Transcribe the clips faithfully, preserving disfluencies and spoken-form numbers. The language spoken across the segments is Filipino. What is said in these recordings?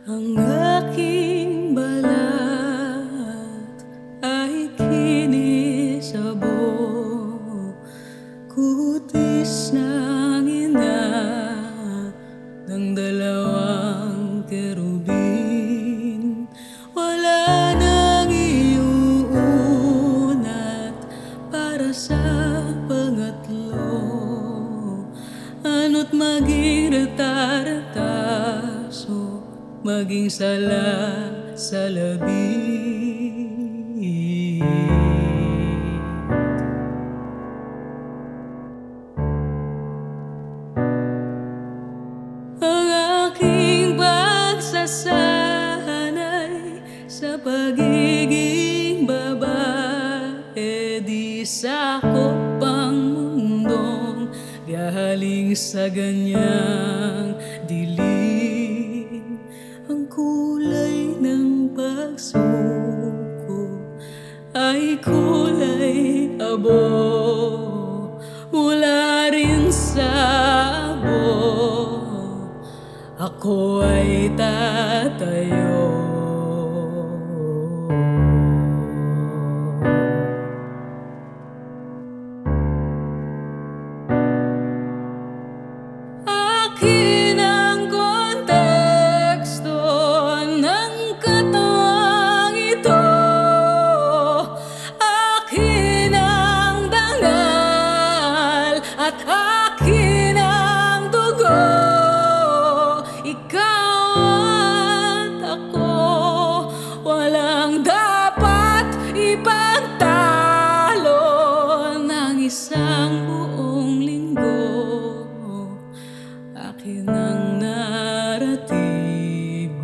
Ang aking balat ay kinisabog, kutis ng ina ng dalawang kerubin. Wala nang iuunat para sa pangatlo, ano't maging retarataso, maging sala sa labi. Ang aking pagsasanay sa pagiging babae, di sakop ang mundong galing sa ganyang dilim. Ang kulay ng pagsuko ay kulay abo, mula rin sa abo ako ay tatayo. Akin ang konteksto ng katawang ito, akin ang dangal at akin ang dugo. Ikaw at ako, walang dapat ipagtalo ng isang buong linggo. Akin ang naratibo.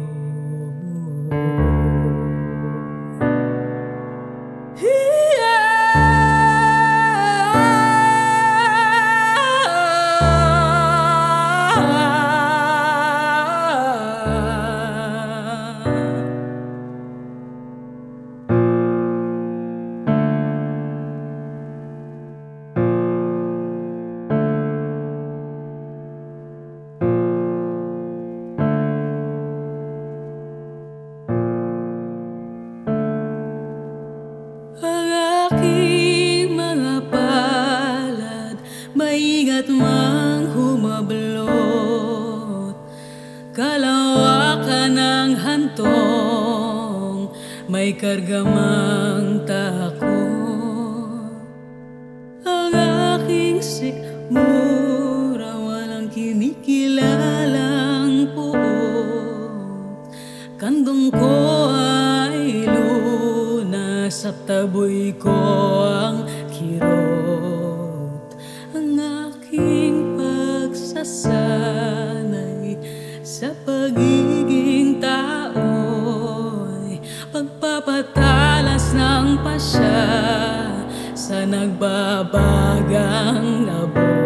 Ang aking mga palad, maingat mang humablot, kalawakan ng hantong, may karga mang takot. Ang aking sikmura, walang kinikilalang puot, kandong ko ay lunas at taboy ko ang kirot. Ang aking pagsasanay sa pagiging tao'y pagpapatalas ng pasya sa nagbabagang abo.